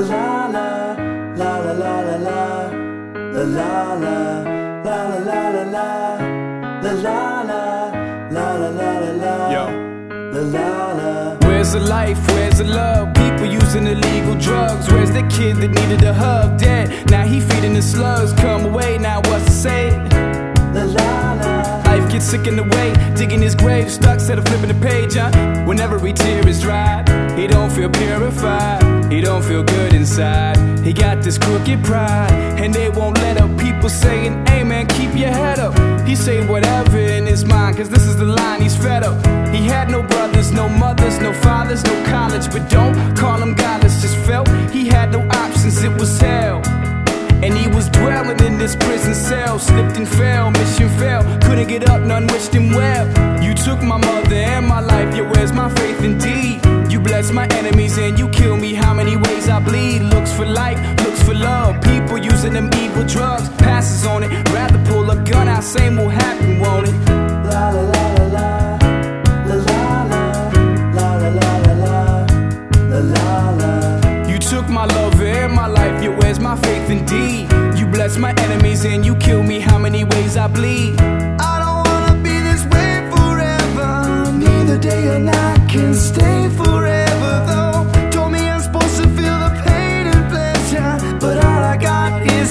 la la la la la la la la la la la la la la la la la la la la. Yo. La la la. Where's the life? Where's the love? People using illegal drugs. Where's the kid that needed a hug? Dead. Now he feeding the slugs. Come away. Now what's to say? La la la. Life gets sick in the way, digging his grave, stuck instead of flipping the page, huh? When every tear is dried, he don't feel purified, he don't feel good inside. He got this crooked pride, and they won't let up. People saying, hey man, keep your head up. He say whatever in his mind, cause this is the line, he's fed up. He had no brothers, no mothers, no fathers, no college, but don't call him godless, just felt he had no options, it was hell. And he was dwelling in this prison cell, slipped and fell, mission failed, couldn't get up, none wished him well. You took my mother and my life, yeah, where's my faith indeed? You bless my enemies and you kill me, how many ways I bleed? Looks for life, looks for love, people using them evil drugs, passes on it, rather pull a gun out, same will happen, won't it? La la la la la, la la la, la la la la la, la la la. You took my love and my life, yeah, where's my faith indeed? You bless my enemies and you kill me, how many ways I bleed? I don't wanna be this way forever, neither day or night can stay forever though. Told me I'm supposed to feel the pain and pleasure, but all I got is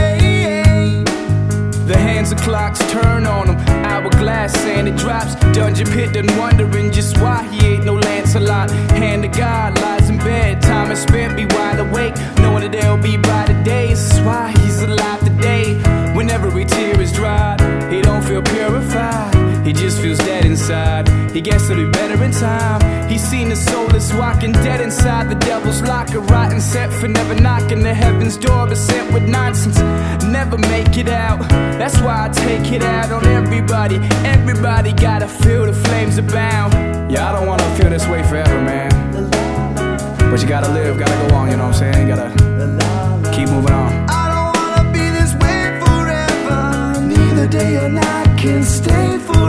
pain. The hands of clocks turn on them, hourglass saying it drops. Dungeon pit done wondering just why he ain't no Lancelot. Hand to God, lies in bed, time is spent, be wide awake, knowing that there'll be brighter days. That's why he's alive today. When every tear is dried, he don't feel purified, he just feels dead inside. He guessed it'll be better in time. He's seen the soulless walking dead inside the devil's locker, rotten set for never knocking the heaven's door, beset with nonsense, never make it out. That's why I take it out on everybody. Everybody gotta feel the flames abound. Yeah, I don't wanna feel this way forever, man, but you gotta live, gotta go on, you know what I'm saying? Gotta keep moving on. I don't wanna be this way forever, neither day or night can stay forever.